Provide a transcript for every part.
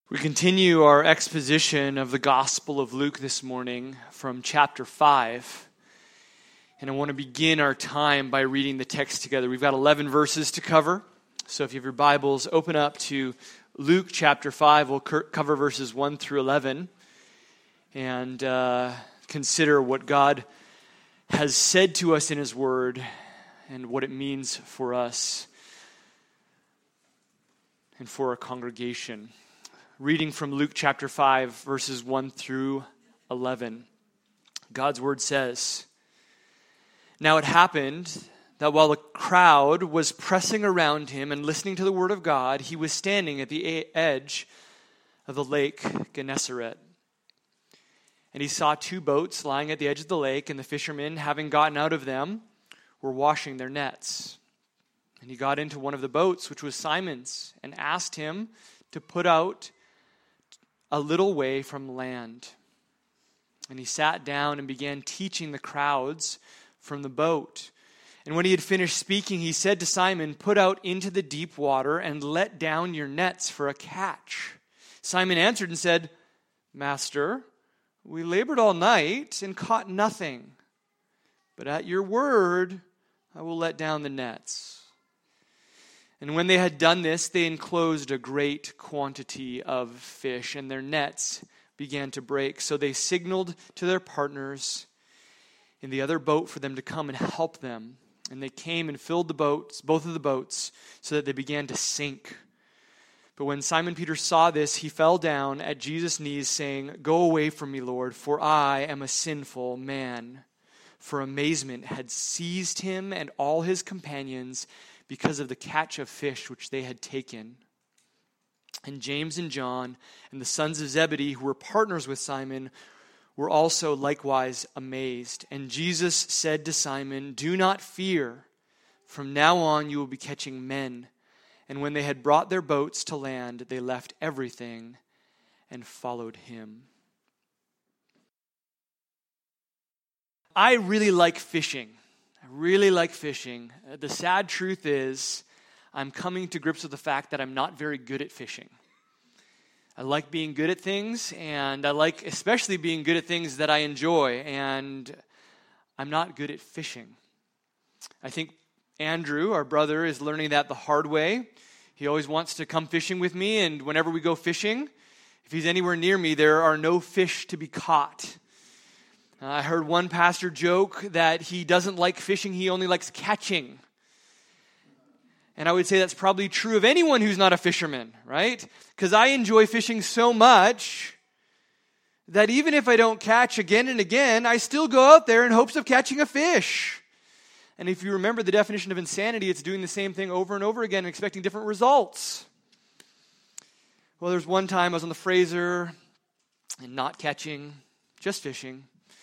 We continue our exposition of the Gospel of Luke this morning from chapter 5. And I want to begin our time by reading the text together. We've got 11 verses to cover. So if you have your Bibles, open up to Luke chapter 5. We'll cover verses 1 through 11 and consider what God has said to us in His Word and what it means for us and for our congregation. Reading from Luke chapter 5, verses 1 through 11. God's word says, "Now it happened that while the crowd was pressing around him and listening to the word of God, he was standing at the edge of the lake Gennesaret. And he saw two boats lying at the edge of the lake, and the fishermen, having gotten out of them, were washing their nets. And he got into one of the boats, which was Simon's, and asked him to put out a little way from land. And he sat down and began teaching the crowds from the boat. And when he had finished speaking, he said to Simon, 'Put out into the deep water and let down your nets for a catch.' Simon answered and said, 'Master, we labored all night and caught nothing. But at your word, I will let down the nets.' And when they had done this, they enclosed a great quantity of fish, and their nets began to break. So they signaled to their partners in the other boat for them to come and help them. And they came and filled the boats, both of the boats, so that they began to sink. But when Simon Peter saw this, he fell down at Jesus' knees, saying, 'Go away from me, Lord, for I am a sinful man.' For amazement had seized him and all his companions because of the catch of fish which they had taken. And James and John and the sons of Zebedee, who were partners with Simon, were also likewise amazed. And Jesus said to Simon, 'Do not fear. From now on you will be catching men.' And when they had brought their boats to land, they left everything and followed him." I really like fishing. The sad truth is, I'm coming to grips with the fact that I'm not very good at fishing. I like being good at things, and I like especially being good at things that I enjoy, and I'm not good at fishing. I think Andrew, our brother, is learning that the hard way. He always wants to come fishing with me, and whenever we go fishing, if he's anywhere near me, there are no fish to be caught. I heard one pastor joke that he doesn't like fishing, he only likes catching. And I would say that's probably true of anyone who's not a fisherman, right? Because I enjoy fishing so much that even if I don't catch again and again, I still go out there in hopes of catching a fish. And if you remember the definition of insanity, it's doing the same thing over and over again and expecting different results. Well, there's one time I was on the Fraser and not catching, just fishing.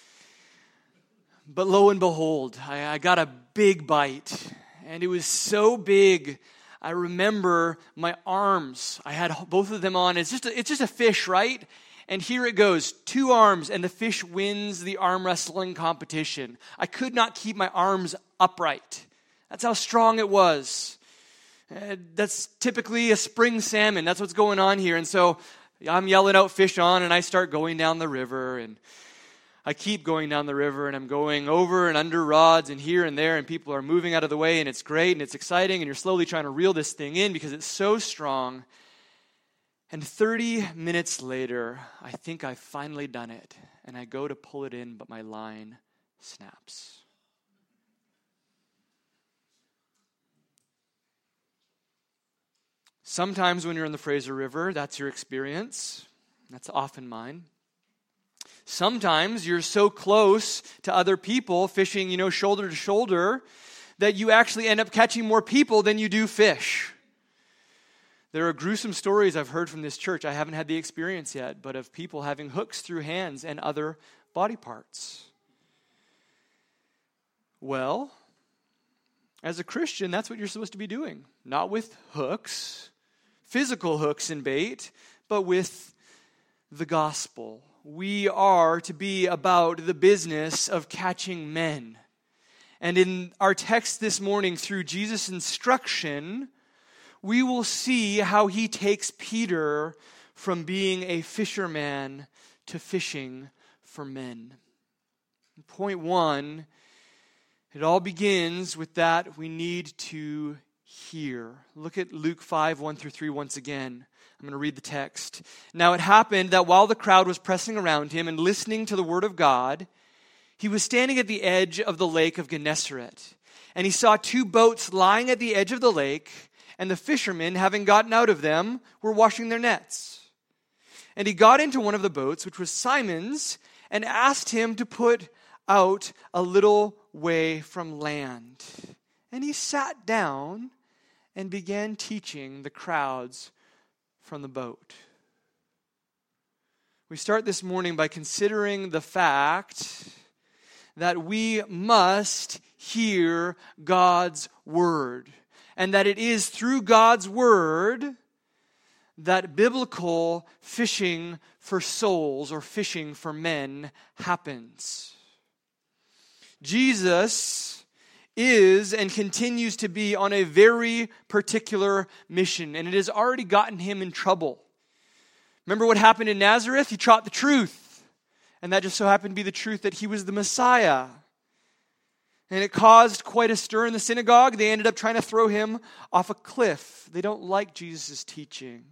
But lo and behold, I got a big bite, and it was so big, I remember my arms, I had both of them on. It's just a fish, right? And here it goes, 2 arms, and the fish wins the arm wrestling competition. I could not keep my arms upright. That's how strong it was. That's typically a spring salmon. That's what's going on here. And so I'm yelling out, "Fish on," and I start going down the river, and I keep going down the river, and I'm going over and under rods and here and there, and people are moving out of the way, and it's great, and it's exciting, and you're slowly trying to reel this thing in because it's so strong. And 30 minutes later, I think I've finally done it, and I go to pull it in, but my line snaps. Sometimes when you're in the Fraser River, that's your experience. That's often mine. Sometimes you're so close to other people, fishing, shoulder to shoulder, that you actually end up catching more people than you do fish. There are gruesome stories I've heard from this church. I haven't had the experience yet, but of people having hooks through hands and other body parts. Well, as a Christian, that's what you're supposed to be doing. Not with hooks, physical hooks and bait, but with the gospel. We are to be about the business of catching men. And in our text this morning, through Jesus' instruction, we will see how he takes Peter from being a fisherman to fishing for men. Point one, it all begins with that we need to hear. Look at Luke 5, 1 through 3 once again. I'm going to read the text. Now it happened that while the crowd was pressing around him and listening to the word of God, he was standing at the edge of the lake of Gennesaret. And he saw two boats lying at the edge of the lake, and the fishermen, having gotten out of them, were washing their nets. And he got into one of the boats, which was Simon's, and asked him to put out a little way from land. And he sat down and began teaching the crowds from the boat. We start this morning by considering the fact that we must hear God's word, and that it is through God's word that biblical fishing for souls or fishing for men happens. Jesus is and continues to be on a very particular mission, and it has already gotten him in trouble. Remember what happened in Nazareth? He taught the truth. And that just so happened to be the truth that he was the Messiah. And it caused quite a stir in the synagogue. They ended up trying to throw him off a cliff. They don't like Jesus' teaching.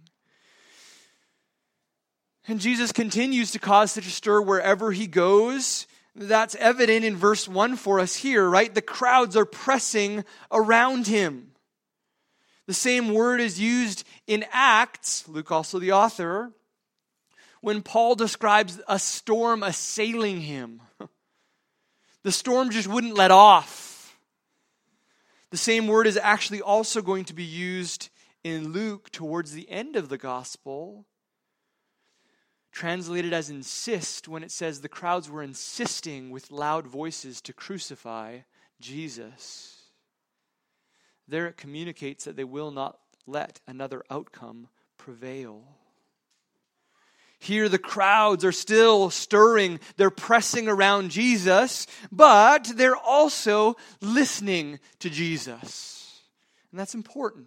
And Jesus continues to cause such a stir wherever he goes. That's evident in verse 1 for us here, right? The crowds are pressing around him. The same word is used in Acts, Luke also the author, when Paul describes a storm assailing him. The storm just wouldn't let off. The same word is actually also going to be used in Luke towards the end of the gospel, translated as insist, when it says the crowds were insisting with loud voices to crucify Jesus. There it communicates that they will not let another outcome prevail. Here the crowds are still stirring. They're pressing around Jesus, but they're also listening to Jesus. And that's important.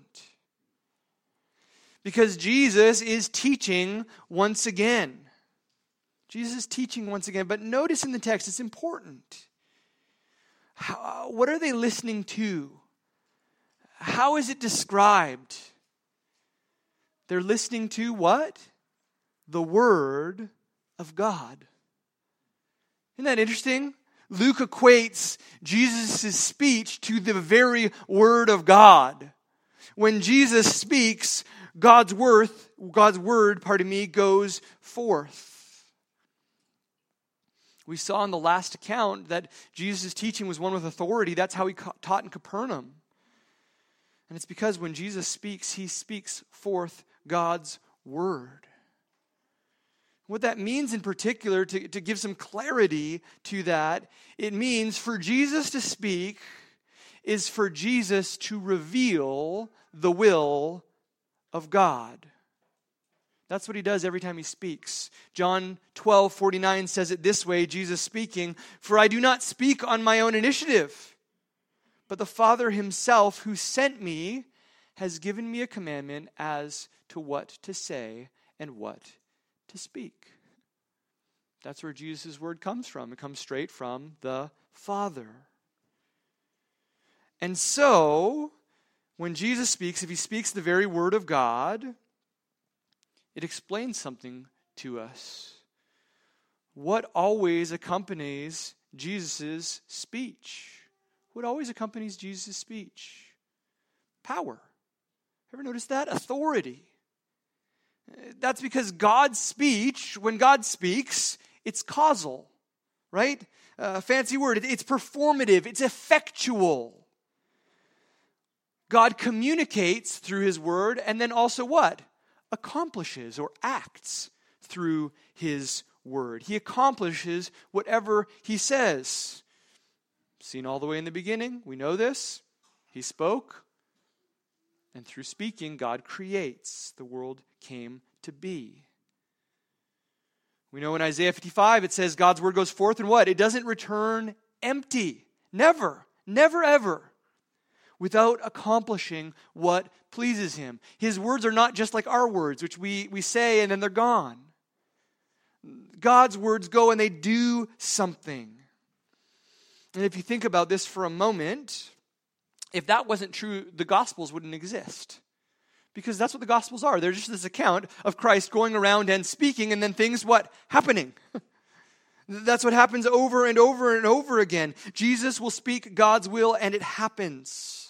Because Jesus is teaching once again. Jesus is teaching once again. But notice in the text, it's important. What are they listening to? How is it described? They're listening to what? The Word of God. Isn't that interesting? Luke equates Jesus' speech to the very Word of God. When Jesus speaks, God's word, goes forth. We saw in the last account that Jesus' teaching was one with authority. That's how he taught in Capernaum. And it's because when Jesus speaks, he speaks forth God's word. What that means in particular, to give some clarity to that, it means for Jesus to speak is for Jesus to reveal the will of God. That's what he does every time he speaks. John 12:49 says it this way, Jesus speaking, "For I do not speak on my own initiative, but the Father himself who sent me has given me a commandment as to what to say and what to speak." That's where Jesus' word comes from. It comes straight from the Father. And so, when Jesus speaks, if he speaks the very word of God, it explains something to us. What always accompanies Jesus' speech? What always accompanies Jesus' speech? Power. Ever notice that? Authority. That's because God's speech, when God speaks, it's causal, right? Fancy word. It's performative. It's effectual. God communicates through his word and then also what? Accomplishes or acts through his word. He accomplishes whatever he says. Seen all the way in the beginning, we know this. He spoke, and through speaking, God creates. The world came to be. We know in Isaiah 55, it says God's word goes forth and what? It doesn't return empty. Never. Never ever. without accomplishing what pleases him. His words are not just like our words, which we say and then they're gone. God's words go and they do something. And if you think about this for a moment, if that wasn't true, the Gospels wouldn't exist. Because that's what the Gospels are. They're just this account of Christ going around and speaking, and then things, what? Happening. That's what happens over and over and over again. Jesus will speak God's will, and it happens.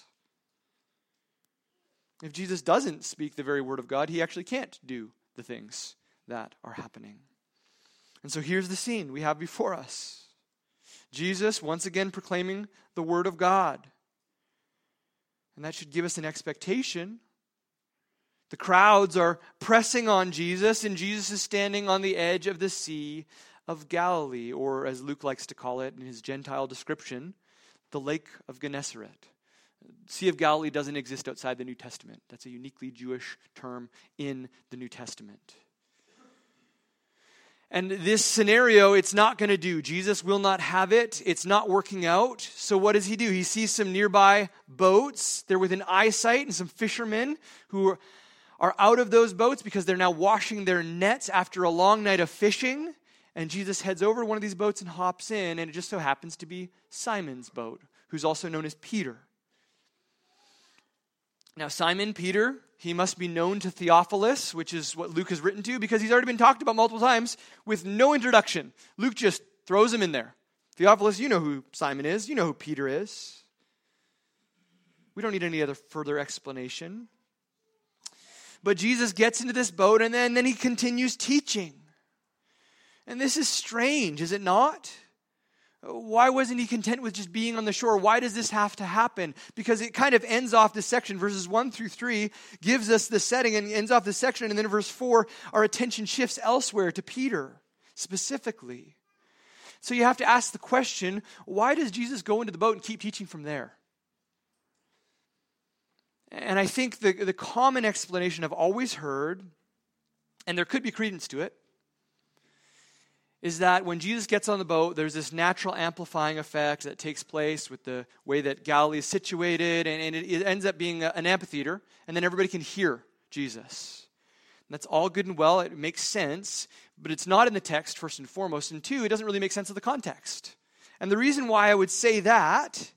If Jesus doesn't speak the very word of God, he actually can't do the things that are happening. And so here's the scene we have before us. Jesus, once again, proclaiming the word of God. And that should give us an expectation. The crowds are pressing on Jesus, and Jesus is standing on the edge of the Sea of Galilee, or as Luke likes to call it in his Gentile description, the Lake of Gennesaret. Sea of Galilee doesn't exist outside the New Testament. That's a uniquely Jewish term in the New Testament. And this scenario, it's not going to do. Jesus will not have it. It's not working out. So what does he do? He sees some nearby boats. They're within eyesight, and some fishermen who are out of those boats because they're now washing their nets after a long night of fishing. And Jesus heads over to one of these boats and hops in, and it just so happens to be Simon's boat, who's also known as Peter. Now, Simon Peter, he must be known to Theophilus, which is what Luke has written to, because he's already been talked about multiple times with no introduction. Luke just throws him in there. Theophilus, you know who Simon is. You know who Peter is. We don't need any other further explanation. But Jesus gets into this boat, and then he continues teaching. And this is strange, is it not? Why wasn't he content with just being on the shore? Why does this have to happen? Because it kind of ends off this section. Verses 1 through 3 gives us the setting and ends off this section. And then in verse 4, our attention shifts elsewhere to Peter specifically. So you have to ask the question, why does Jesus go into the boat and keep teaching from there? And I think the common explanation I've always heard, and there could be credence to it, is that when Jesus gets on the boat, there's this natural amplifying effect that takes place with the way that Galilee is situated, and it ends up being an amphitheater, and then everybody can hear Jesus. And that's all good and well. It makes sense, but it's not in the text, first and foremost. And two, it doesn't really make sense of the context. And the reason why I would say that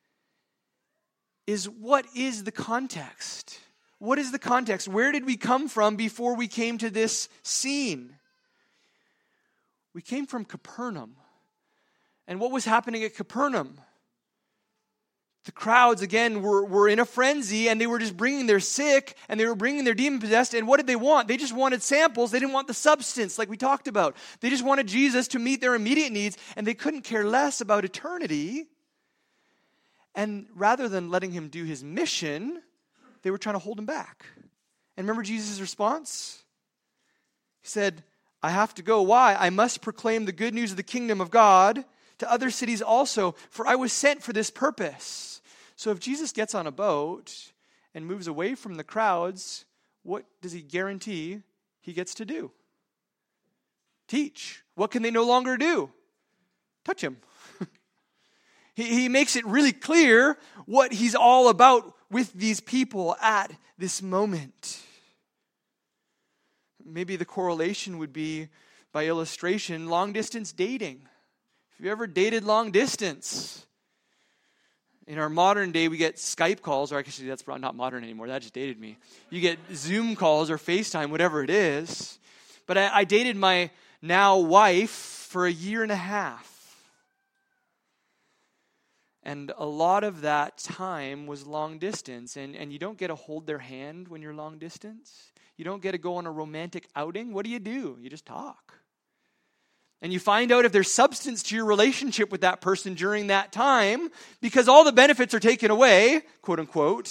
is, what is the context? What is the context? Where did we come from before we came to this scene? We came from Capernaum. And what was happening at Capernaum? The crowds, again, were in a frenzy, and they were just bringing their sick, and they were bringing their demon-possessed, and what did they want? They just wanted samples. They didn't want the substance, like we talked about. They just wanted Jesus to meet their immediate needs, and they couldn't care less about eternity. And rather than letting him do his mission, they were trying to hold him back. And remember Jesus' response? He said, I have to go. Why? I must proclaim the good news of the kingdom of God to other cities also, for I was sent for this purpose. So if Jesus gets on a boat and moves away from the crowds, what does he guarantee he gets to do? Teach. What can they no longer do? Touch him. He makes it really clear what he's all about with these people at this moment. Maybe the correlation would be, by illustration, long-distance dating. If you ever dated long distance, in our modern day, we get Skype calls, or actually that's not modern anymore, that just dated me. You get Zoom calls or FaceTime, whatever it is. But I dated my now wife for a year and a half. And a lot of that time was long distance. And you don't get to hold their hand when you're long distance. You don't get to go on a romantic outing. What do? You just talk. And you find out if there's substance to your relationship with that person during that time, because all the benefits are taken away, quote unquote.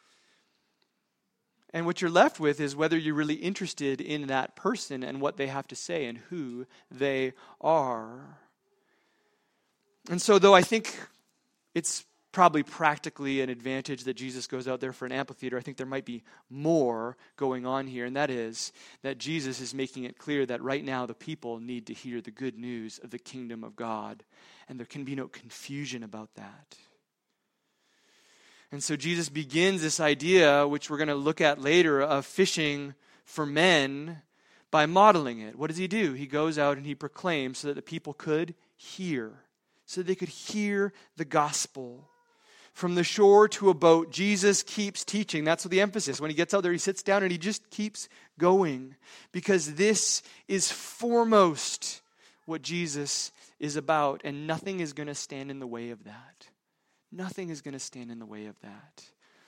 And what you're left with is whether you're really interested in that person and what they have to say and who they are. And so though I think it's probably practically an advantage that Jesus goes out there for an amphitheater, I think there might be more going on here, and that is that Jesus is making it clear that right now the people need to hear the good news of the kingdom of God, and there can be no confusion about that. And so Jesus begins this idea, which we're going to look at later, of fishing for men by modeling it. What does he do? He goes out and he proclaims so that the people could hear, so that they could hear the gospel. From the shore to a boat, Jesus keeps teaching. That's what the emphasis. When he gets out there, he sits down and he just keeps going, because this is foremost what Jesus is about, and nothing is going to stand in the way of that. Nothing is going to stand in the way of that.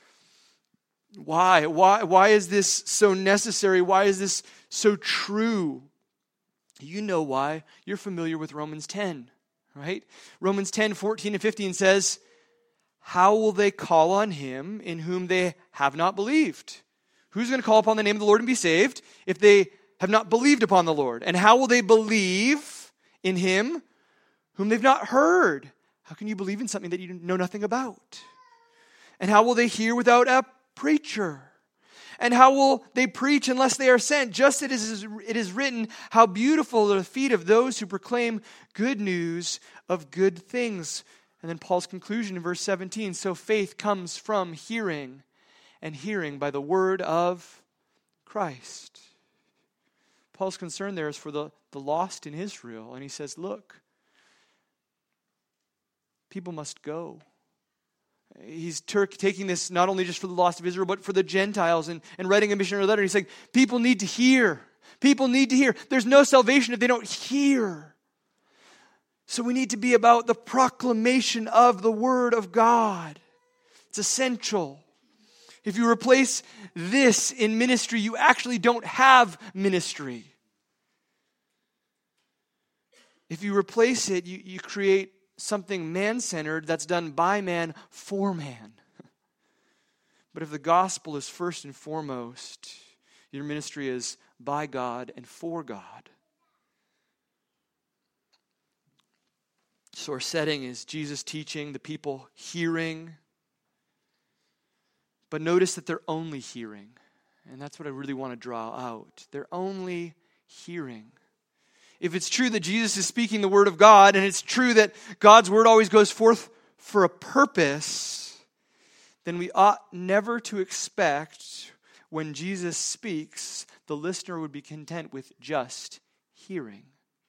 Why? Why is this so necessary? Why is this so true? You know why. You're familiar with Romans 10, right? Romans 10, 14 and 15 says, how will they call on him in whom they have not believed? Who's going to call upon the name of the Lord and be saved if they have not believed upon the Lord? And how will they believe in him whom they've not heard? How can you believe in something that you know nothing about? And how will they hear without a preacher? And how will they preach unless they are sent? Just as it is written, how beautiful are the feet of those who proclaim good news of good things. And then Paul's conclusion in verse 17, so faith comes from hearing, and hearing by the word of Christ. Paul's concern there is for the lost in Israel. And he says, look, people must go. He's taking this not only just for the lost of Israel, but for the Gentiles, and writing a missionary letter. He's saying, people need to hear. People need to hear. There's no salvation if they don't hear. So we need to be about the proclamation of the Word of God. It's essential. If you replace this in ministry, you actually don't have ministry. If you replace it, you create something man-centered that's done by man for man. But if the gospel is first and foremost, your ministry is by God and for God. So our setting is Jesus teaching, the people hearing. But notice that they're only hearing. And that's what I really want to draw out. They're only hearing. If it's true that Jesus is speaking the word of God, and it's true that God's word always goes forth for a purpose, then we ought never to expect when Jesus speaks, the listener would be content with just hearing.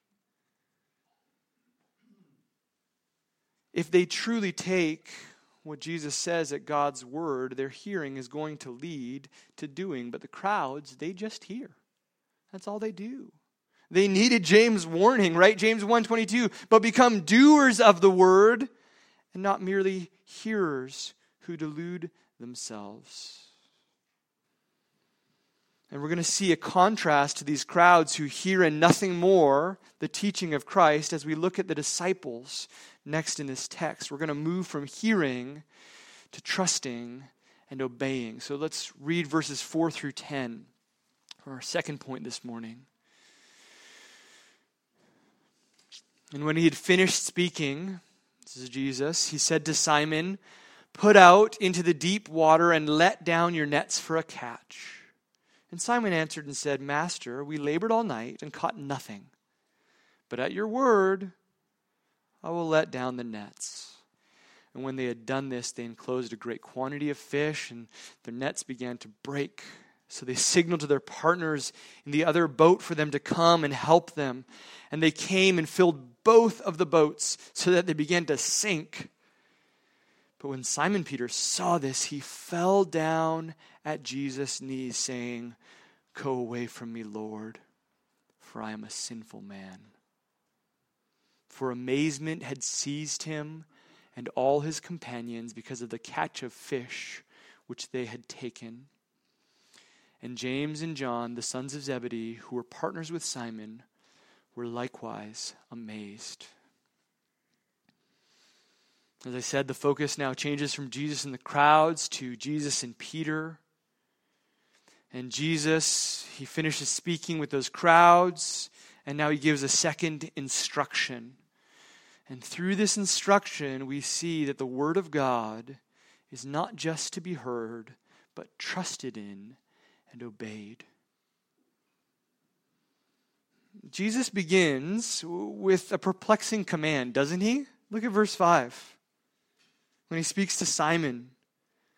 If they truly take what Jesus says at God's word, their hearing is going to lead to doing. But the crowds, they just hear. That's all they do. They needed James' warning, right? James 1:22, but become doers of the word and not merely hearers who delude themselves. And we're going to see a contrast to these crowds who hear and nothing more the teaching of Christ as we look at the disciples next in this text. We're going to move from hearing to trusting and obeying. So let's read verses 4 through 10 for our second point this morning. And when he had finished speaking, this is Jesus, he said to Simon, "Put out into the deep water and let down your nets for a catch." And Simon answered and said, "Master, we labored all night and caught nothing. But at your word, I will let down the nets." And when they had done this, they enclosed a great quantity of fish, and their nets began to break. So they signaled to their partners in the other boat for them to come and help them. And they came and filled both of the boats so that they began to sink. But when Simon Peter saw this, he fell down at Jesus' knees, saying, "Go away from me, Lord, for I am a sinful man." For amazement had seized him and all his companions because of the catch of fish which they had taken. And James and John, the sons of Zebedee, who were partners with Simon, were likewise amazed. As I said, the focus now changes from Jesus and the crowds to Jesus and Peter. And Jesus, he finishes speaking with those crowds, and now he gives a second instruction. And through this instruction, we see that the Word of God is not just to be heard, but trusted in and obeyed. Jesus begins with a perplexing command, doesn't he? Look at verse 5. When he speaks to Simon,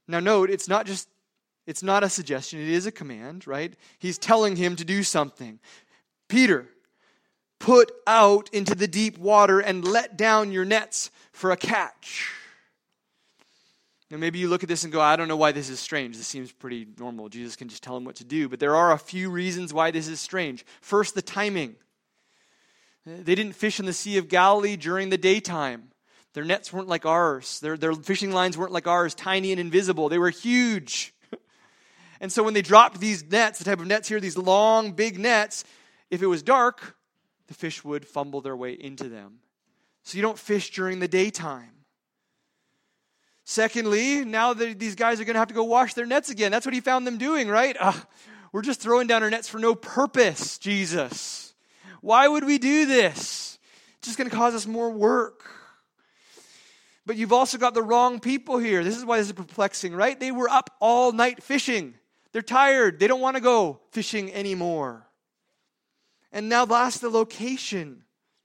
Now note, it's not a suggestion, it is a command, right? He's telling him to do something. Peter, put out into the deep water and let down your nets for a catch. Now maybe you look at this and go, I don't know why this is strange. This seems pretty normal. Jesus can just tell him what to do. But there are a few reasons why this is strange. First, the timing. They didn't fish in the Sea of Galilee during the daytime. Their nets weren't like ours. Their fishing lines weren't like ours, tiny and invisible. They were huge. And so when they dropped these nets, the type of nets here, these long, big nets, if it was dark, the fish would fumble their way into them. So you don't fish during the daytime. Secondly, now these guys are going to have to go wash their nets again. That's what he found them doing, right? We're just throwing down our nets for no purpose, Jesus. Why would we do this? It's just going to cause us more work. But you've also got the wrong people here. This is why this is perplexing, right? They were up all night fishing. They're tired. They don't want to go fishing anymore. And now last, the location.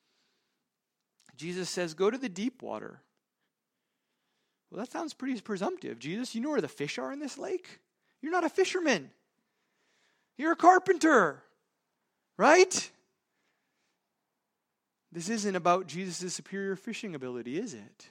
Jesus says, go to the deep water. Well, that sounds pretty presumptive. Jesus, you know where the fish are in this lake? You're not a fisherman. You're a carpenter, right? This isn't about Jesus' superior fishing ability, is it?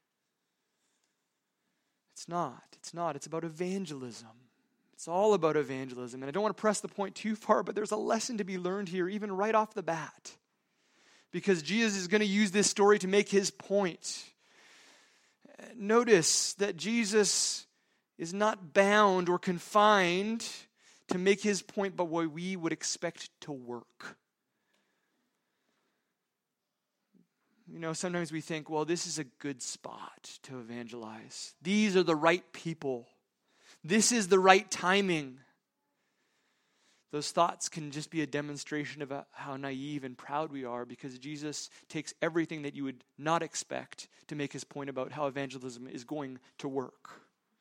It's not. It's about evangelism. It's all about evangelism. And I don't want to press the point too far, but there's a lesson to be learned here, even right off the bat. Because Jesus is going to use this story to make his point. Notice that Jesus is not bound or confined to make his point by what we would expect to work. You know, sometimes we think, well, this is a good spot to evangelize. These are the right people. This is the right timing. Those thoughts can just be a demonstration of how naive and proud we are, because Jesus takes everything that you would not expect to make his point about how evangelism is going to work.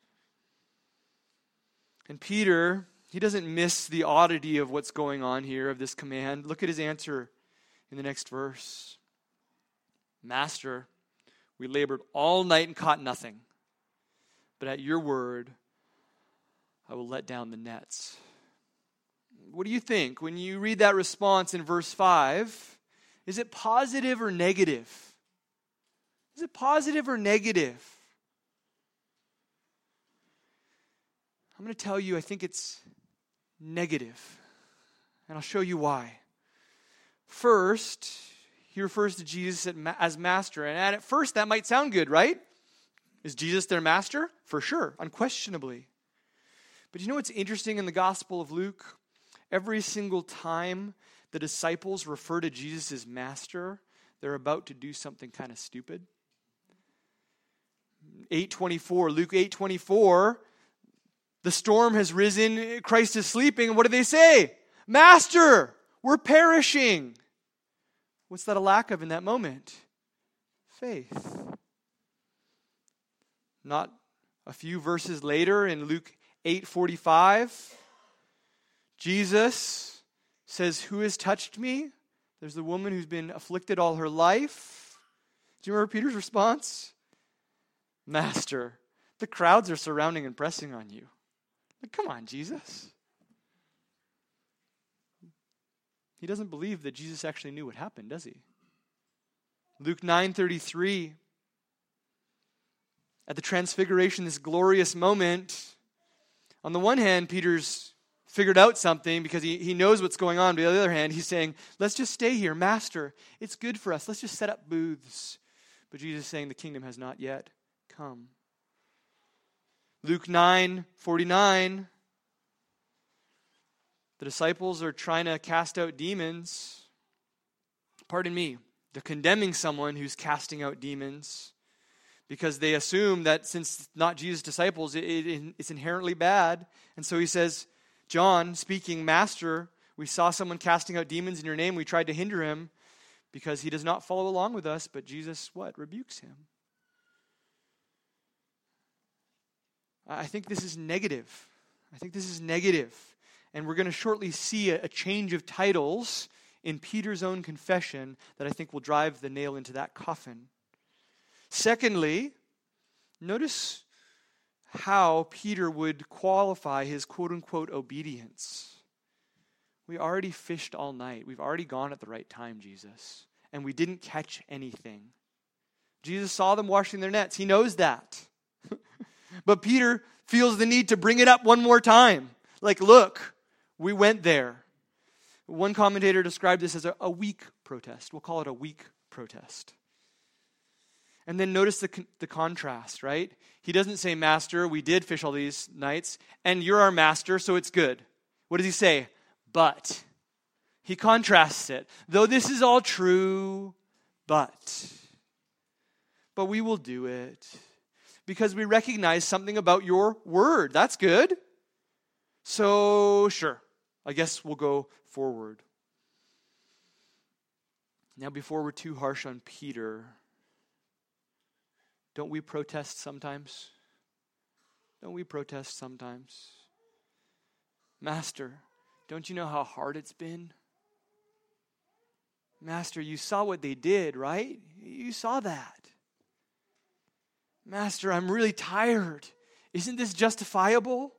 And Peter, he doesn't miss the oddity of what's going on here, of this command. Look at his answer in the next verse. Master, we labored all night and caught nothing, but at your word, I will let down the nets. What do you think when you read that response in verse 5? Is it positive or negative? Is it positive or negative? I'm going to tell you, I think it's negative. And I'll show you why. First, he refers to Jesus as master. And at first, that might sound good, right? Is Jesus their master? For sure, unquestionably. But you know what's interesting in the Gospel of Luke? Every single time the disciples refer to Jesus as master, they're about to do something kind of stupid. 8:24, Luke 8:24, the storm has risen, Christ is sleeping, and what do they say? Master, we're perishing. What's that a lack of in that moment? Faith. Not a few verses later in Luke 8:45, Jesus says, who has touched me? There's the woman who's been afflicted all her life. Do you remember Peter's response? Master, the crowds are surrounding and pressing on you. Like, come on, Jesus. He doesn't believe that Jesus actually knew what happened, does he? Luke 9:33, at the transfiguration, this glorious moment, on the one hand, Peter's figured out something because he knows what's going on. But on the other hand, he's saying, let's just stay here. Master, it's good for us. Let's just set up booths. But Jesus is saying the kingdom has not yet come. Luke 9:49, the disciples are trying to cast out demons. Pardon me, they're condemning someone who's casting out demons because they assume that since it's not Jesus' disciples, it's inherently bad. And so he says, John speaking, Master, we saw someone casting out demons in your name. We tried to hinder him because he does not follow along with us. But Jesus, what? Rebukes him. I think this is negative. And we're going to shortly see a change of titles in Peter's own confession that I think will drive the nail into that coffin. Secondly, notice how Peter would qualify his quote-unquote obedience. We already fished all night. We've already gone at the right time, Jesus. And we didn't catch anything. Jesus saw them washing their nets. He knows that. But Peter feels the need to bring it up one more time. Like, look, we went there. One commentator described this as a weak protest. We'll call it a weak protest. And then notice the contrast, right? He doesn't say, Master, we did fish all these nights, and you're our master, so it's good. What does he say? But. He contrasts it. Though this is all true, but we will do it because we recognize something about your word. That's good. So, sure, I guess we'll go forward. Now, before we're too harsh on Peter, don't we protest sometimes? Don't we protest sometimes? Master, don't you know how hard it's been? Master, you saw what they did, right? You saw that. Master, I'm really tired. Isn't this justifiable?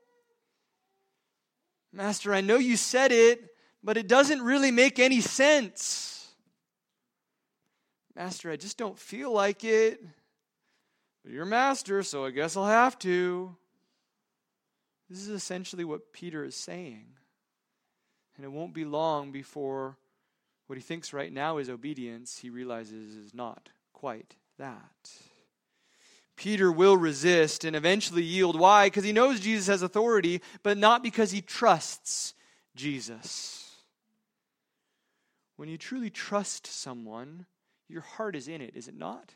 Master, I know you said it, but it doesn't really make any sense. Master, I just don't feel like it. But you're master, so I guess I'll have to. This is essentially what Peter is saying. And it won't be long before what he thinks right now is obedience, he realizes is not quite that. Peter will resist and eventually yield. Why? Because he knows Jesus has authority, but not because he trusts Jesus. When you truly trust someone, your heart is in it, is it not?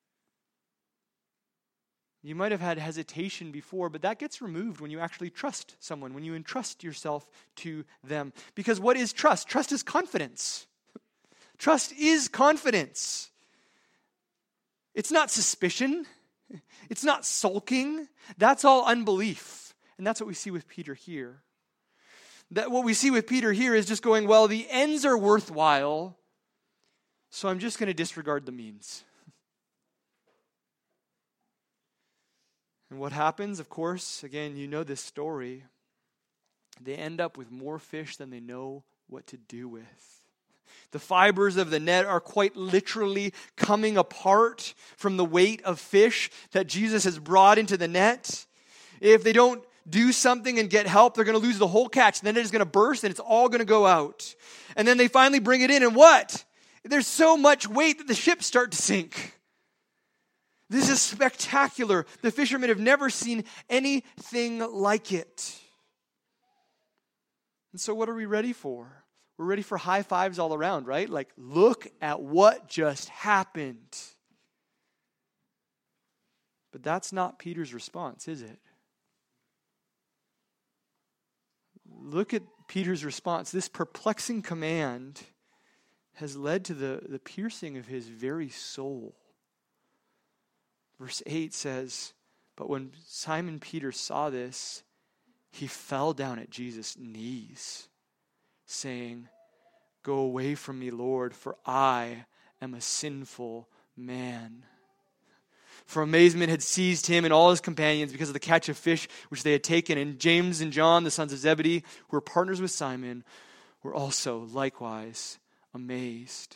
You might have had hesitation before, but that gets removed when you actually trust someone, when you entrust yourself to them. Because what is trust? Trust is confidence. Trust is confidence. It's not suspicion. It's not sulking. That's all unbelief. And that's what we see with Peter here. That what we see with Peter here is just going, well, the ends are worthwhile, so I'm just going to disregard the means. And what happens, of course, again, you know this story. They end up with more fish than they know what to do with. The fibers of the net are quite literally coming apart from the weight of fish that Jesus has brought into the net. If they don't do something and get help, they're going to lose the whole catch. Then it is going to burst and it's all going to go out. And then they finally bring it in, and what? There's so much weight that the ships start to sink. This is spectacular. The fishermen have never seen anything like it. And so what are we ready for? We're ready for high fives all around, right? Like, look at what just happened. But that's not Peter's response, is it? Look at Peter's response. This perplexing command has led to the piercing of his very soul. Verse 8 says, but when Simon Peter saw this, he fell down at Jesus' knees, saying, go away from me, Lord, for I am a sinful man. For amazement had seized him and all his companions because of the catch of fish which they had taken. And James and John, the sons of Zebedee, who were partners with Simon, were also likewise amazed.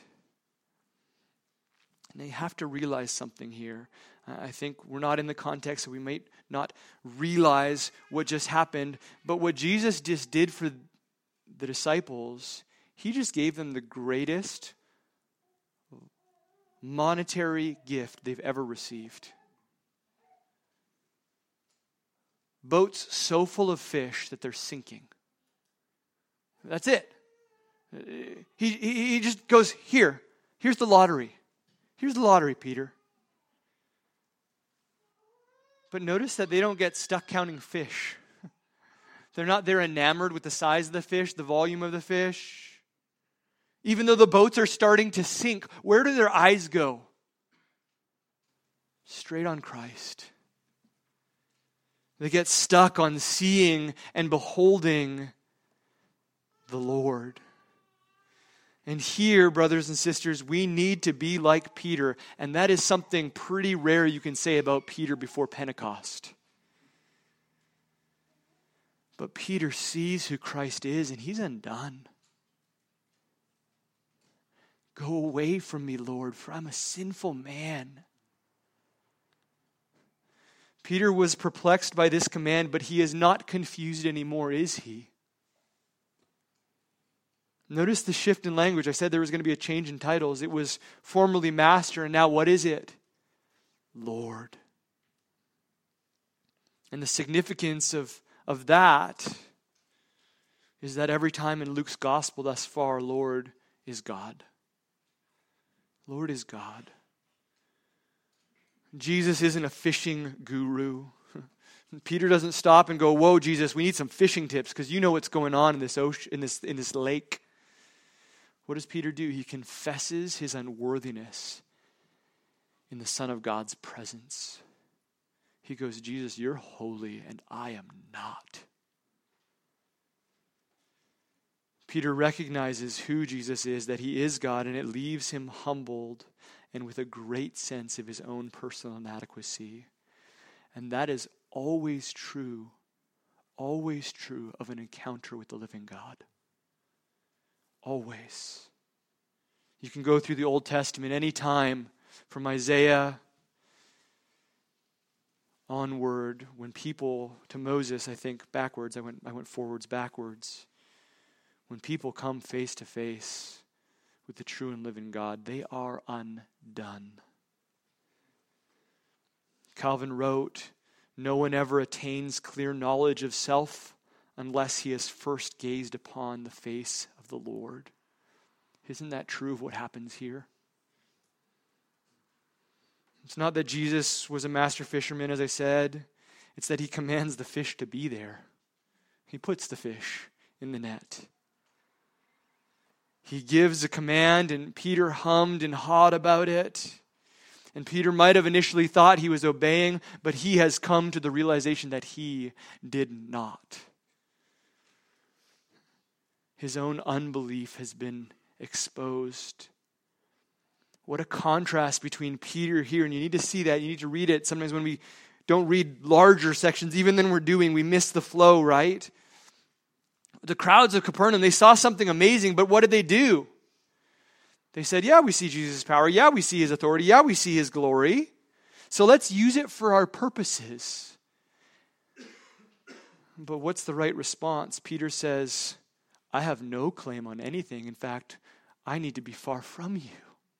And you have to realize something here. I think we're not in the context, so we might not realize what just happened. But what Jesus just did for the disciples, he just gave them the greatest monetary gift they've ever received. Boats so full of fish that they're sinking. That's it. He just goes, here's the lottery. Here's the lottery, Peter. But notice that they don't get stuck counting fish. They're not there enamored with the size of the fish, the volume of the fish. Even though the boats are starting to sink, where do their eyes go? Straight on Christ. They get stuck on seeing and beholding the Lord. And here, brothers and sisters, we need to be like Peter. And that is something pretty rare you can say about Peter before Pentecost. But Peter sees who Christ is, and he's undone. Go away from me, Lord, for I'm a sinful man. Peter was perplexed by this command, but he is not confused anymore, is he? Notice the shift in language. I said there was going to be a change in titles. It was formerly Master, and now what is it? Lord. And the significance of that is that every time in Luke's gospel thus far, Lord is God. Lord is God. Jesus isn't a fishing guru. Peter doesn't stop and go, "Whoa, Jesus, we need some fishing tips because you know what's going on in this ocean, in this lake." What does Peter do? He confesses his unworthiness in the Son of God's presence. He goes, "Jesus, you're holy and I am not." Peter recognizes who Jesus is, that he is God, and it leaves him humbled and with a great sense of his own personal inadequacy. And that is always true of an encounter with the living God. Always. You can go through the Old Testament any time from Isaiah onward, when people, to Moses, I think backwards, I went forwards, backwards. When people come face to face with the true and living God, they are undone. Calvin wrote, "No one ever attains clear knowledge of self unless he has first gazed upon the face of the Lord." Isn't that true of what happens here? It's not that Jesus was a master fisherman, as I said. It's that he commands the fish to be there. He puts the fish in the net. He gives a command, and Peter hummed and hawed about it. And Peter might have initially thought he was obeying, but he has come to the realization that he did not. His own unbelief has been exposed. What a contrast between Peter here, and you need to see that. You need to read it. Sometimes when we don't read larger sections, even than we're doing, we miss the flow, right? The crowds of Capernaum, they saw something amazing, but what did they do? They said, "Yeah, we see Jesus' power. Yeah, we see his authority. Yeah, we see his glory. So let's use it for our purposes." But what's the right response? Peter says, "I have no claim on anything. In fact, I need to be far from you."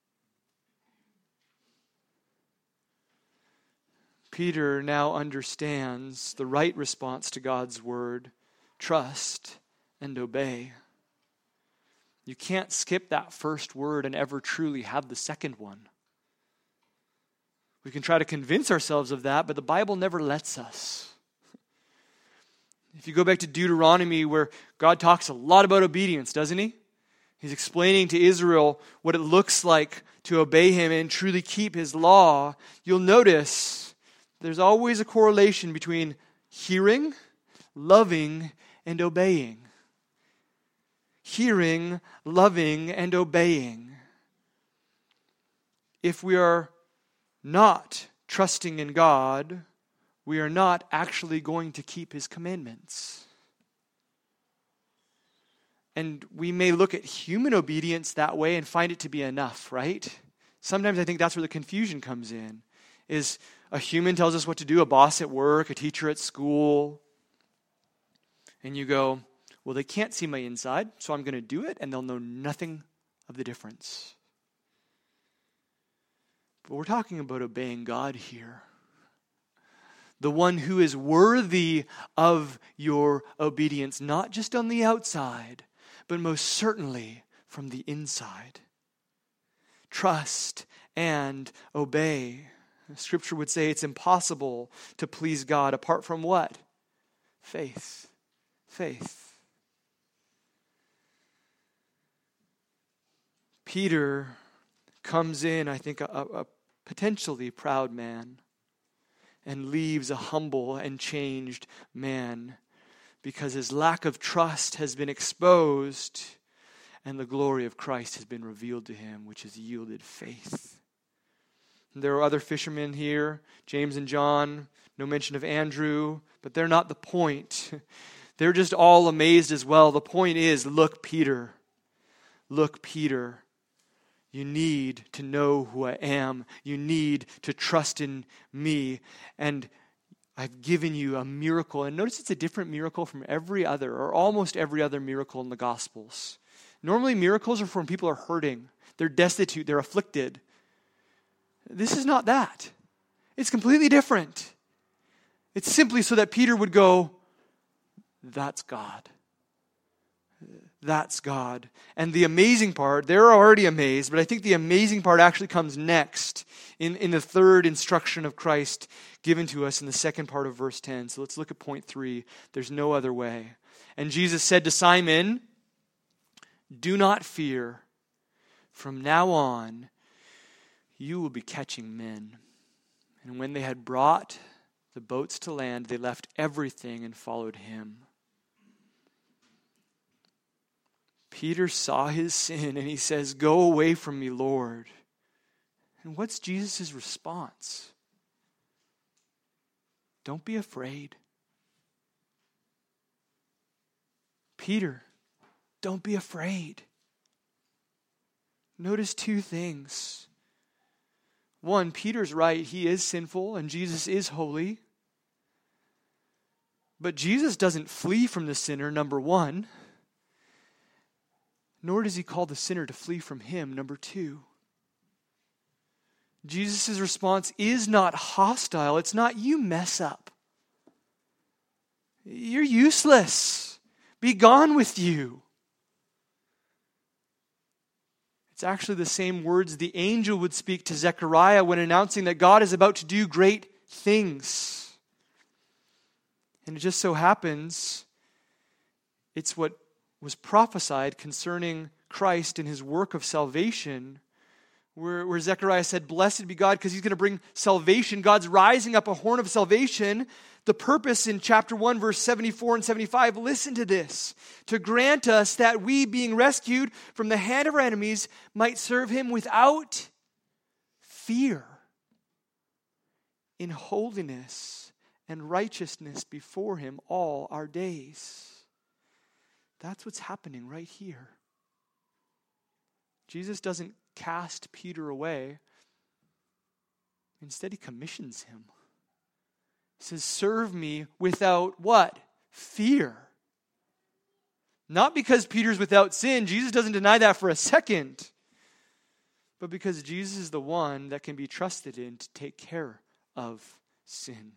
Peter now understands the right response to God's word: trust and obey. You can't skip that first word and ever truly have the second one. We can try to convince ourselves of that, but the Bible never lets us. If you go back to Deuteronomy, where God talks a lot about obedience, doesn't he? He's explaining to Israel what it looks like to obey him and truly keep his law. You'll notice there's always a correlation between hearing, loving, and obeying. Hearing, loving, and obeying. If we are not trusting in God, we are not actually going to keep his commandments. And we may look at human obedience that way and find it to be enough, right? Sometimes I think that's where the confusion comes in. Is a human tells us what to do, a boss at work, a teacher at school, and you go, "Well, they can't see my inside, so I'm going to do it, and they'll know nothing of the difference." But we're talking about obeying God here. The one who is worthy of your obedience, not just on the outside, but most certainly from the inside. Trust and obey. Scripture would say it's impossible to please God apart from what? Faith. Faith. Peter comes in, I think, a potentially proud man, and leaves a humble and changed man because his lack of trust has been exposed and the glory of Christ has been revealed to him, which has yielded faith. There are other fishermen here, James and John, no mention of Andrew, but they're not the point. They're just all amazed as well. The point is, look, Peter. Look, Peter. You need to know who I am. You need to trust in me. And I've given you a miracle. And notice it's a different miracle from every other, or almost every other miracle in the Gospels. Normally miracles are for when people are hurting. They're destitute. They're afflicted. This is not that. It's completely different. It's simply so that Peter would go, that's God. That's God. And the amazing part, they're already amazed, but I think the amazing part actually comes next in the third instruction of Christ given to us in the second part of verse 10. So let's look at point 3. There's no other way. And Jesus said to Simon, do not fear. From now on, you will be catching men. And when they had brought the boats to land, they left everything and followed him. Peter saw his sin and he says, go away from me, Lord. And what's Jesus' response? Don't be afraid. Peter, don't be afraid. Notice two things. One, Peter's right. He is sinful and Jesus is holy. But Jesus doesn't flee from the sinner, number one. Nor does he call the sinner to flee from him, number two. Jesus' response is not hostile. It's not, you mess up. You're useless. Be gone with you. It's actually the same words the angel would speak to Zechariah when announcing that God is about to do great things. And it just so happens, it's what was prophesied concerning Christ and his work of salvation, where Zechariah said, blessed be God, because he's going to bring salvation. God's rising up a horn of salvation. The purpose in chapter 1, verse 74 and 75, listen to this, to grant us that we, being rescued from the hand of our enemies, might serve him without fear, in holiness and righteousness before him all our days. That's what's happening right here. Jesus doesn't cast Peter away. Instead, he commissions him. He says, serve me without what? Fear. Not because Peter's without sin. Jesus doesn't deny that for a second. But because Jesus is the one that can be trusted in to take care of sin.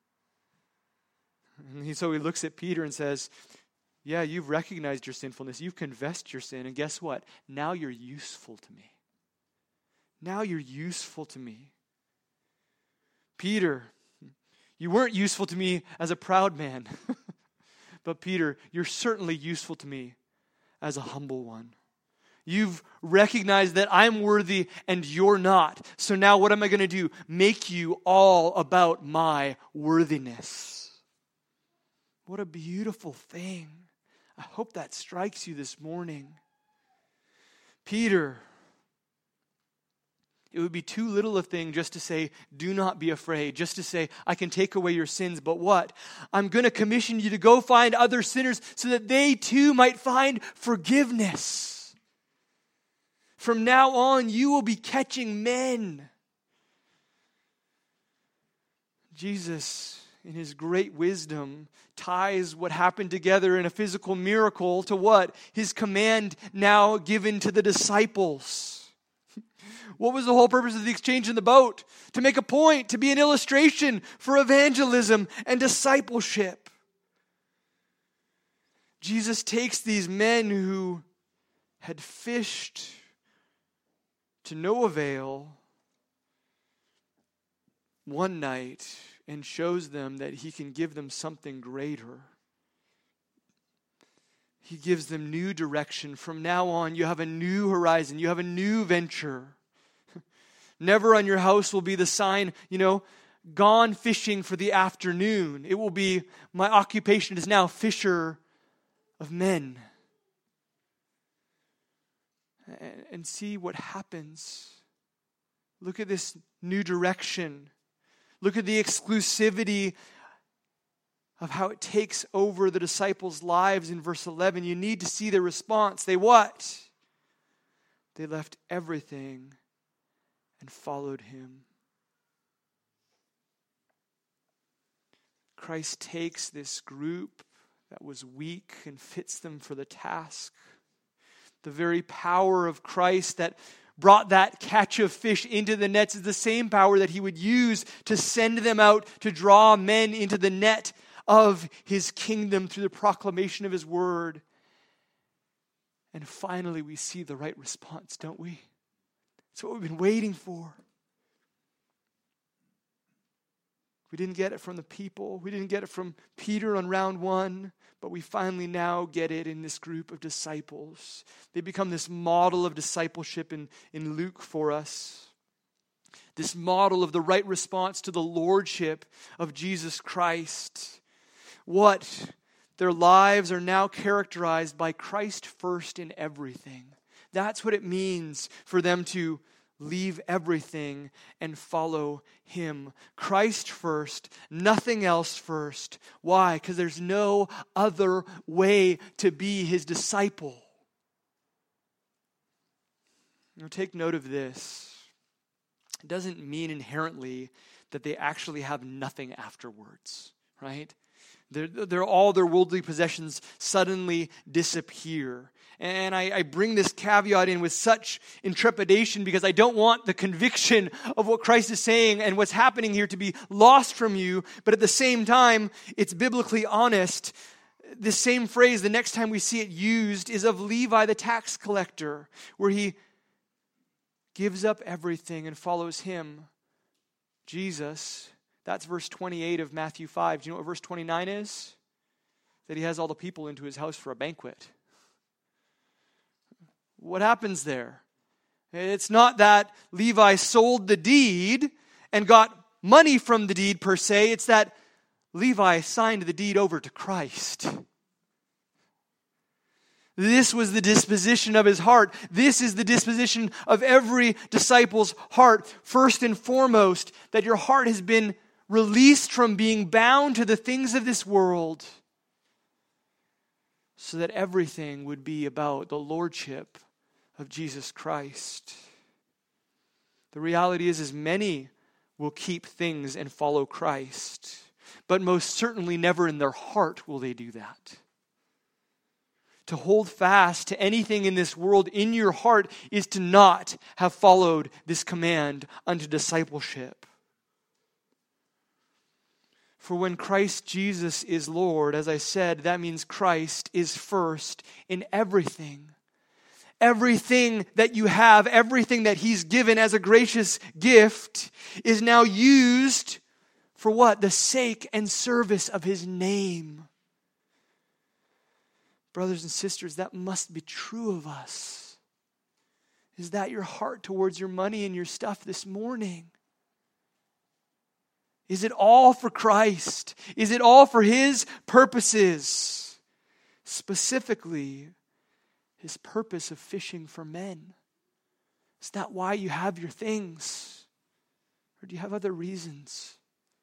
And so he looks at Peter and says, yeah, you've recognized your sinfulness. You've confessed your sin. And guess what? Now you're useful to me. Now you're useful to me. Peter, you weren't useful to me as a proud man. But Peter, you're certainly useful to me as a humble one. You've recognized that I'm worthy and you're not. So now what am I going to do? Make you all about my worthiness. What a beautiful thing. I hope that strikes you this morning. Peter, it would be too little a thing just to say, do not be afraid. Just to say, I can take away your sins. But what? I'm going to commission you to go find other sinners so that they too might find forgiveness. From now on, you will be catching men. Jesus, in his great wisdom, ties what happened together in a physical miracle to what? His command now given to the disciples. What was the whole purpose of the exchange in the boat? To make a point, to be an illustration for evangelism and discipleship. Jesus takes these men who had fished to no avail one night and shows them that he can give them something greater. He gives them new direction. From now on, you have a new horizon. You have a new venture. Never on your house will be the sign, gone fishing for the afternoon. It will be, my occupation is now fisher of men. And see what happens. Look at this new direction. Look at the exclusivity of how it takes over the disciples' lives in verse 11, you need to see their response. They what? They left everything and followed him. Christ takes this group that was weak and fits them for the task. The very power of Christ that brought that catch of fish into the nets is the same power that he would use to send them out to draw men into the net of his kingdom through the proclamation of his word. And finally, we see the right response, don't we? It's what we've been waiting for. We didn't get it from the people. We didn't get it from Peter on round one, but we finally now get it in this group of disciples. They become this model of discipleship in Luke for us. This model of the right response to the lordship of Jesus Christ. What? Their lives are now characterized by Christ first in everything. That's what it means for them to leave everything and follow him. Christ first, nothing else first. Why? Because there's no other way to be his disciple. Now take note of this. It doesn't mean inherently that they actually have nothing afterwards, right? All their worldly possessions suddenly disappear. And I bring this caveat in with such intrepidation because I don't want the conviction of what Christ is saying and what's happening here to be lost from you. But at the same time, it's biblically honest. This same phrase, the next time we see it used, is of Levi the tax collector, where he gives up everything and follows him, Jesus. That's verse 28 of Matthew 5. Do you know what verse 29 is? That he has all the people into his house for a banquet. What happens there? It's not that Levi sold the deed and got money from the deed per se. It's that Levi signed the deed over to Christ. This was the disposition of his heart. This is the disposition of every disciple's heart. First and foremost, that your heart has been released from being bound to the things of this world, so that everything would be about the lordship of Jesus Christ. The reality is many will keep things and follow Christ, but most certainly never in their heart will they do that. To hold fast to anything in this world in your heart is to not have followed this command unto discipleship. For when Christ Jesus is Lord, as I said, that means Christ is first in everything. Everything that you have, everything that he's given as a gracious gift is now used for what? The sake and service of his name. Brothers and sisters, that must be true of us. Is that your heart towards your money and your stuff this morning? Is it all for Christ? Is it all for his purposes? Specifically, his purpose of fishing for men. Is that why you have your things? Or do you have other reasons?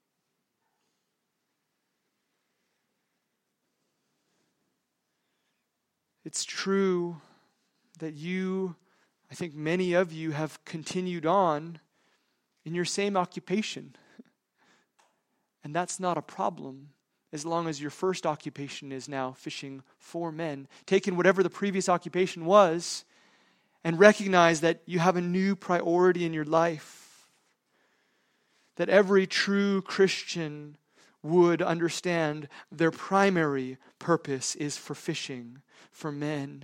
It's true that I think many of you have continued on in your same occupation. And that's not a problem as long as your first occupation is now fishing for men. Take in whatever the previous occupation was and recognize that you have a new priority in your life. That every true Christian would understand their primary purpose is for fishing for men.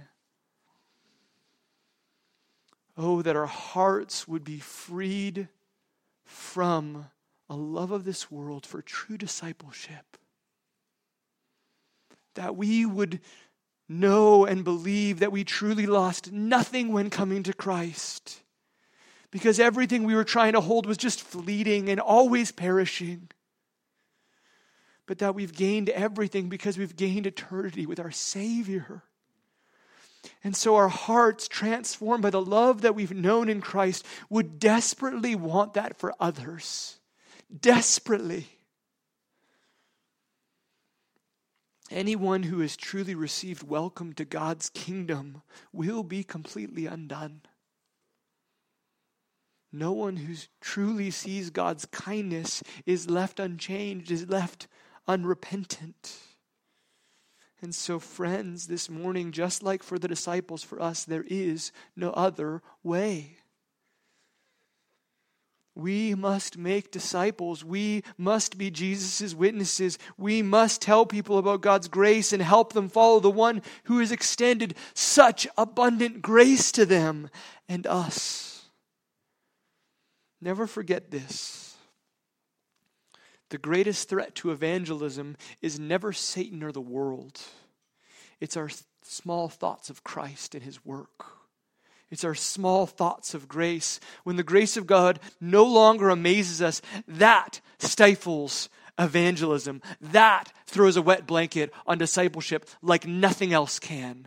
Oh, that our hearts would be freed from a love of this world for true discipleship. That we would know and believe that we truly lost nothing when coming to Christ, because everything we were trying to hold was just fleeting and always perishing. But that we've gained everything because we've gained eternity with our Savior. And so our hearts, transformed by the love that we've known in Christ, would desperately want that for others. Desperately. anyone who has truly received welcome to God's kingdom will be completely undone. No one who truly sees God's kindness is left unchanged, is left unrepentant. And so, friends, this morning, just like for the disciples, for us, there is no other way. We must make disciples. We must be Jesus' witnesses. We must tell people about God's grace and help them follow the one who has extended such abundant grace to them and us. Never forget this. The greatest threat to evangelism is never Satan or the world. It's our small thoughts of Christ and his work. It's our small thoughts of grace. When the grace of God no longer amazes us, that stifles evangelism. That throws a wet blanket on discipleship like nothing else can.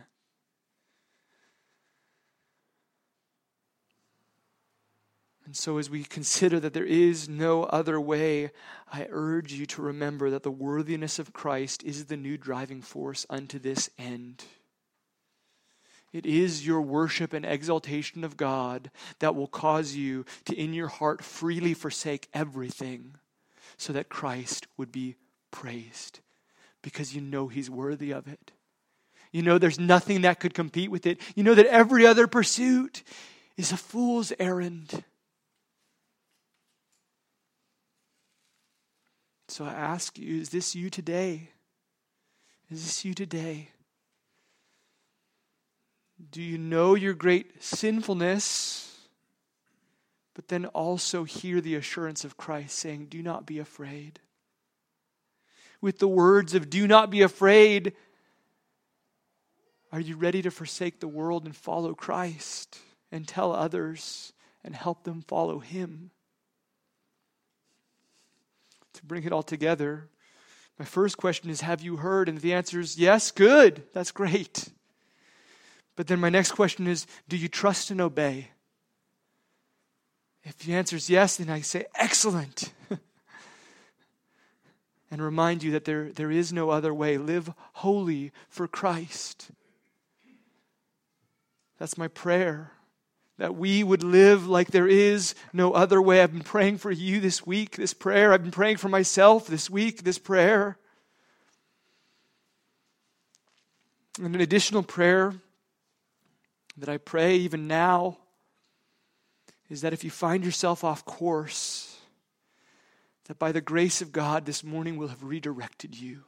And so as we consider that there is no other way, I urge you to remember that the worthiness of Christ is the new driving force unto this end. It is your worship and exaltation of God that will cause you to, in your heart, freely forsake everything so that Christ would be praised, because you know he's worthy of it. You know there's nothing that could compete with it. You know that every other pursuit is a fool's errand. So I ask you, is this you today? Is this you today? Do you know your great sinfulness, but then also hear the assurance of Christ saying, do not be afraid? With the words of do not be afraid, are you ready to forsake the world and follow Christ and tell others and help them follow him? To bring it all together, my first question is, have you heard? And if the answer is yes, good, that's great. But then my next question is, do you trust and obey? If the answer is yes, then I say, excellent. And remind you that there is no other way. Live holy for Christ. That's my prayer. That we would live like there is no other way. I've been praying for you this week, this prayer. I've been praying for myself this week, this prayer. And an additional prayer that I pray even now is that if you find yourself off course, that by the grace of God this morning will have redirected you.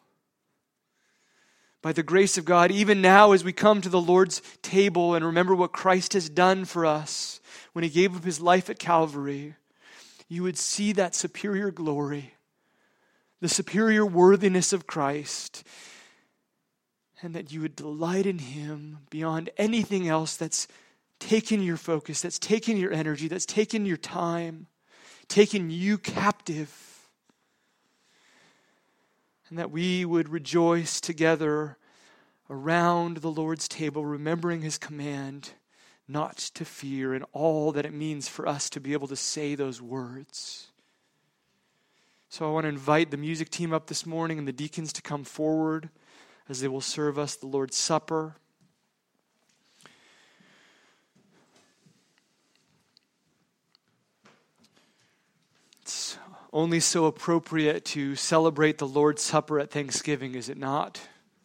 By the grace of God, even now as we come to the Lord's table and remember what Christ has done for us when he gave up his life at Calvary, you would see that superior glory, the superior worthiness of Christ, and that you would delight in him beyond anything else that's taken your focus, that's taken your energy, that's taken your time, taken you captive. And that we would rejoice together around the Lord's table, remembering his command not to fear and all that it means for us to be able to say those words. So I want to invite the music team up this morning and the deacons to come forward as they will serve us the Lord's Supper. It's only so appropriate to celebrate the Lord's Supper at Thanksgiving, is it not?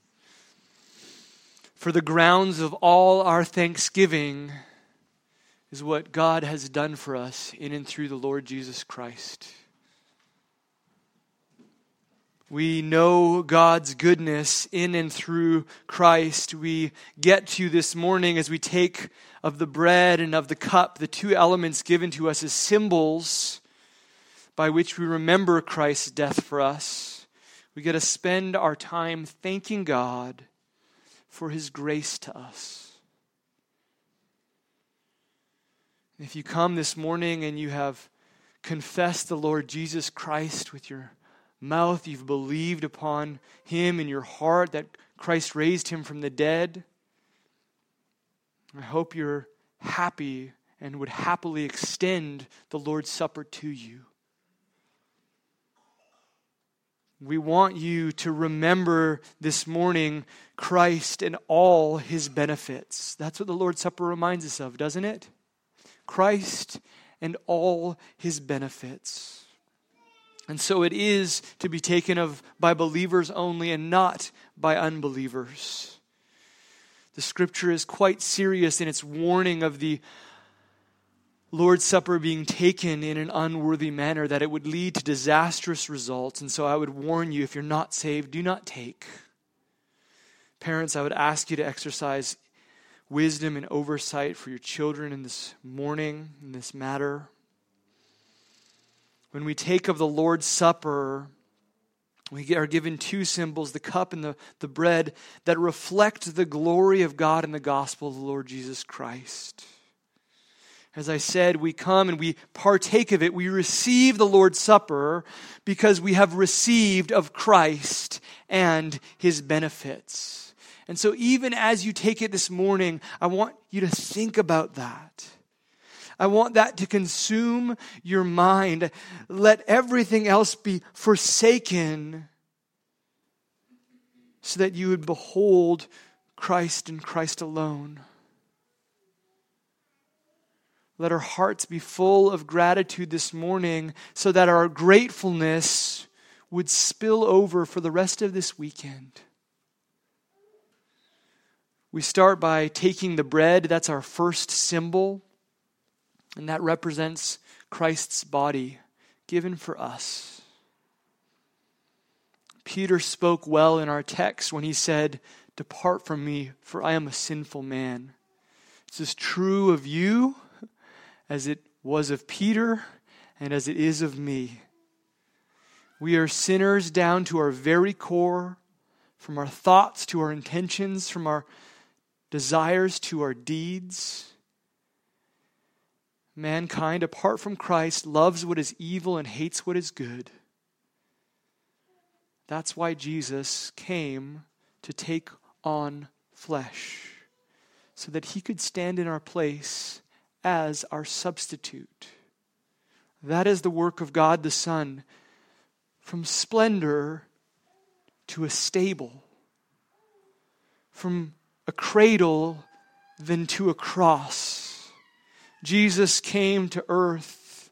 For the grounds of all our thanksgiving is what God has done for us in and through the Lord Jesus Christ. We know God's goodness in and through Christ. We get to this morning as we take of the bread and of the cup, the two elements given to us as symbols by which we remember Christ's death for us. We get to spend our time thanking God for his grace to us. If you come this morning and you have confessed the Lord Jesus Christ with your mouth, you've believed upon him in your heart that Christ raised him from the dead, I hope you're happy and would happily extend the Lord's Supper to you. We want you to remember this morning Christ and all his benefits. That's what the Lord's Supper reminds us of, doesn't it? Christ and all his benefits. And so it is to be taken of by believers only and not by unbelievers. The scripture is quite serious in its warning of the Lord's Supper being taken in an unworthy manner, that it would lead to disastrous results. And so I would warn you, if you're not saved, do not take. Parents, I would ask you to exercise wisdom and oversight for your children in this morning, in this matter. When we take of the Lord's Supper, we are given two symbols, the cup and the bread, that reflect the glory of God and the gospel of the Lord Jesus Christ. As I said, we come and we partake of it. We receive the Lord's Supper because we have received of Christ and his benefits. And so even as you take it this morning, I want you to think about that. I want that to consume your mind. Let everything else be forsaken so that you would behold Christ and Christ alone. Let our hearts be full of gratitude this morning so that our gratefulness would spill over for the rest of this weekend. We start by taking the bread. That's our first symbol. And that represents Christ's body given for us. Peter spoke well in our text when he said, "Depart from me, for I am a sinful man." This is true of you as it was of Peter and as it is of me. We are sinners down to our very core, from our thoughts to our intentions, from our desires to our deeds. Mankind, apart from Christ, loves what is evil and hates what is good. That's why Jesus came to take on flesh, so that he could stand in our place as our substitute. That is the work of God the Son, from splendor to a stable, from a cradle then to a cross. Jesus came to earth,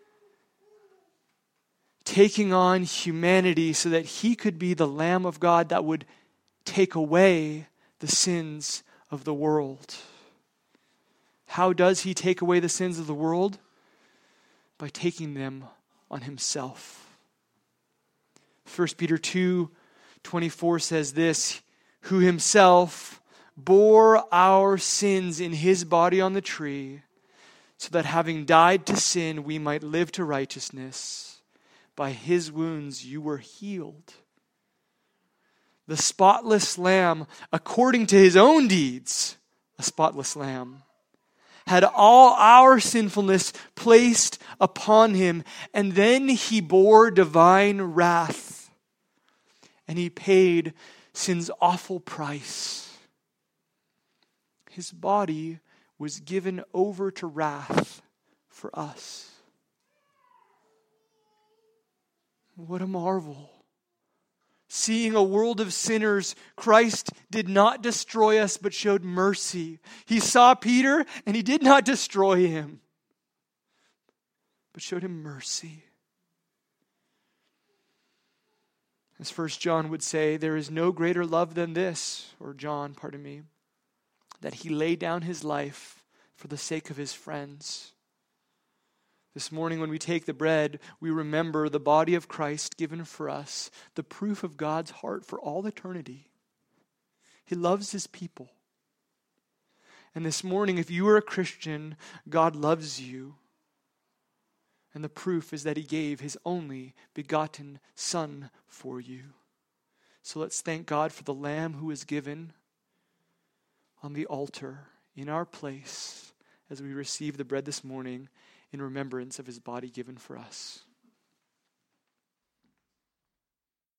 taking on humanity so that he could be the Lamb of God that would take away the sins of the world. How does he take away the sins of the world? By taking them on himself. 1 Peter 2:24 says this, "Who himself bore our sins in his body on the tree, so that having died to sin, we might live to righteousness. By his wounds you were healed." The spotless lamb, according to his own deeds, a spotless lamb, had all our sinfulness placed upon him, and then he bore divine wrath, and he paid sin's awful price. His body was given over to wrath for us. What a marvel. Seeing a world of sinners, Christ did not destroy us, but showed mercy. He saw Peter, and he did not destroy him, but showed him mercy. As 1 John would say, there is no greater love than this, or John, pardon me, that he laid down his life for the sake of his friends. This morning when we take the bread, we remember the body of Christ given for us, the proof of God's heart for all eternity. He loves his people. And this morning, if you are a Christian, God loves you. And the proof is that he gave his only begotten Son for you. So let's thank God for the Lamb who was given on the altar in our place as we receive the bread this morning in remembrance of his body given for us.